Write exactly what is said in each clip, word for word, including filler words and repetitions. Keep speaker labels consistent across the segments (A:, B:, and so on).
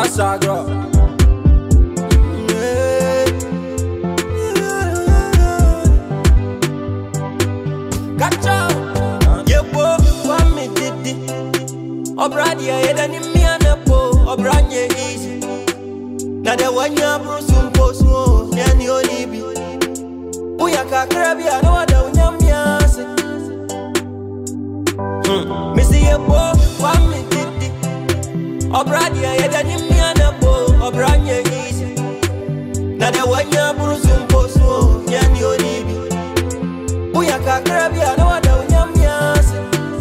A: Sagra. Catch Obradia head and me and a po, Obrania easy. Now the one ya brusum poso, and you libi. Uyaka crabia, no other yamias. Missy a po, one me did. Obradia head and me and a po, Obrania easy. Now the one ya brusum poso, and you libi. Uyaka crabia, no other yamias.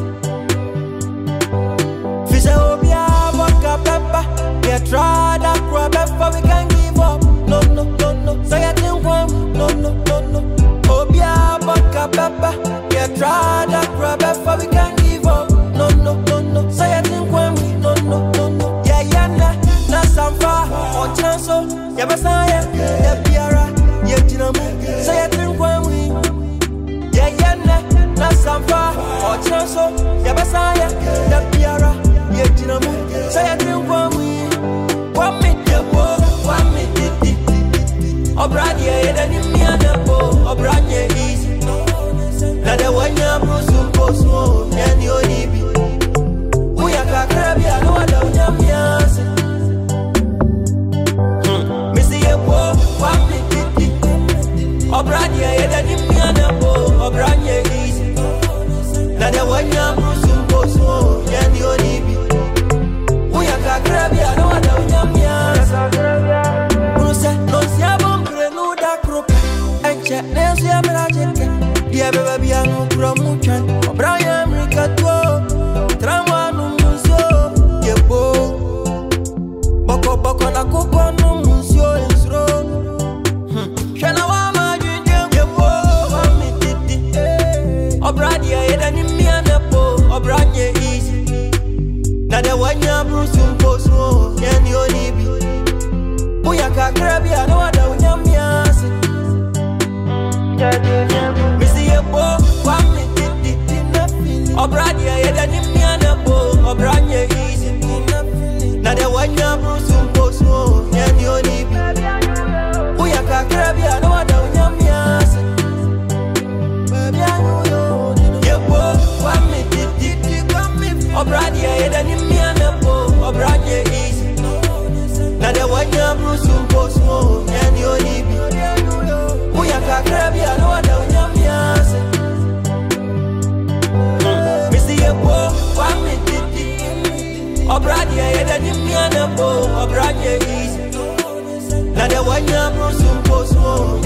A: Try that crap before we can give up. No, no, no, no. Say I think one. No, no, no, no. Obia baka pepper. Yeah, try that crap before we can give up. No, no, no, no. Say I think one. No, no, no, no. Yeah, yeah, na, na samfa. On chance, yeah, basaya. Yeah, biara. Yeah, jinamu. Say I think one. Yeah, yeah, na, na samfa. On chance, yeah, basaya. Yeah, biara. Yeah, jinamu. Say I think one. Obradia head and me and a po, Obrania easy. Now the one ya brusum poso, and you libi. Uyaka crabia, no other yamias. Missy a po, one me did. Obradia head and me and a po, Obrania easy. Now the one ya brusum poso, and you libi. Uyaka crabia, no other yamias. Let's see a magic. Dear baby, I'm no promotion. Brian Ricato, Tramano Museo, Yebo Boko Boko na Coco no Museo is wrong. Shanawama, Yebo, I'm it. Obradia, and me and a po, Obrania easy. Now the one ya brusum poso, and you libi. Uyaka crabia, no other yamias. Missy a po, one me did it. Obradia head and me and a po, Obrania easy. Now the one ya brusum poso, and you libi. Uyaka crabia, no other yamias. Baby, I know you. Yeah, po, one me did it. Obradia head and me and a po, Obrania easy. Now the one ya brusum poso, and you libi. Uyaka crabia, no other yamias. Missy a po, one me did it. Obradia head and me and a po, Obrania easy. Now the one ya brusum poso,